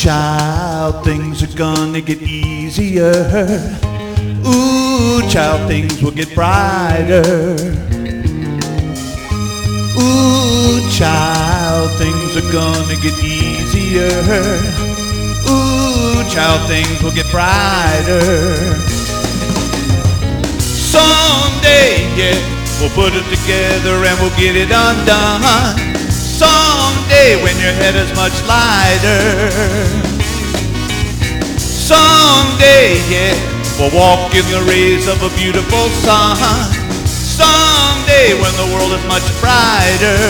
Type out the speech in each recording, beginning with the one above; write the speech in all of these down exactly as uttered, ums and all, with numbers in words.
child, things are gonna get easier. Ooh, child, things will get brighter. Ooh, child, things are gonna get easier. Ooh, child, things will get brighter. Someday, yeah, we'll put it together and we'll get it undone. Someday when your head is much lighter. Someday, yeah, we'll walk in the rays of a beautiful sun. Someday when the world is much brighter.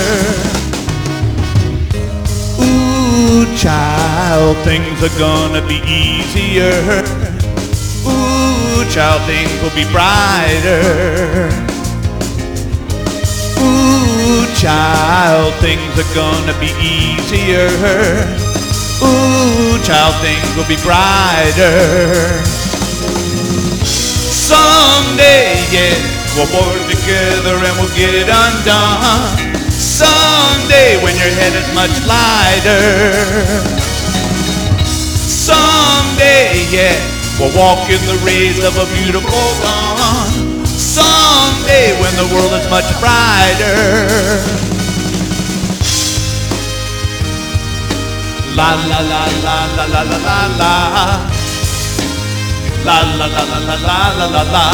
Ooh, child, things are gonna be easier. Ooh, child, things will be brighter. Ooh, child, things are gonna be easier. Ooh, child, things will be brighter. Someday, yeah, we'll work together and we'll get it undone. Someday when your head is much lighter. Someday, yeah, we'll walk in the rays of a beautiful dawn. Someday when the world is much brighter. La la la la la la la la la. La la la la la la la la la.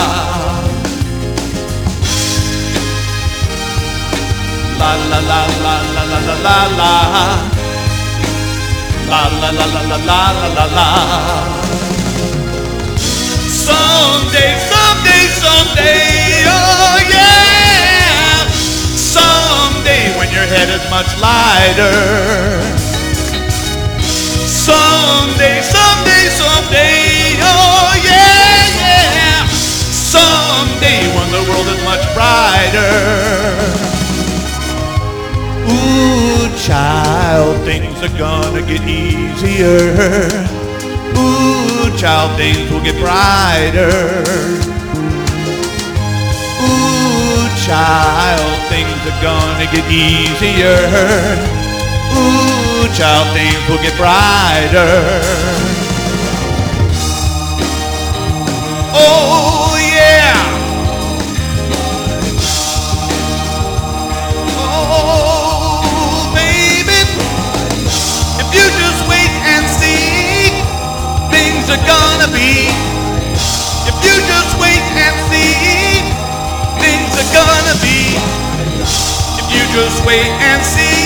La la la la la la la la la. La la la la la la la la la. Someday, someday, someday, oh yeah. Someday when your head is much lighter. Someday, someday, someday, oh yeah, yeah. Someday when the world is much brighter. Ooh, child, things are gonna get easier. Ooh, child, things will get brighter. Ooh, child, things are gonna get easier. Ooh, child, things will get brighter. Oh, yeah. Oh, baby, if you just wait and see, things are gonna be. If you just wait and see, things are gonna be. If you just wait and see.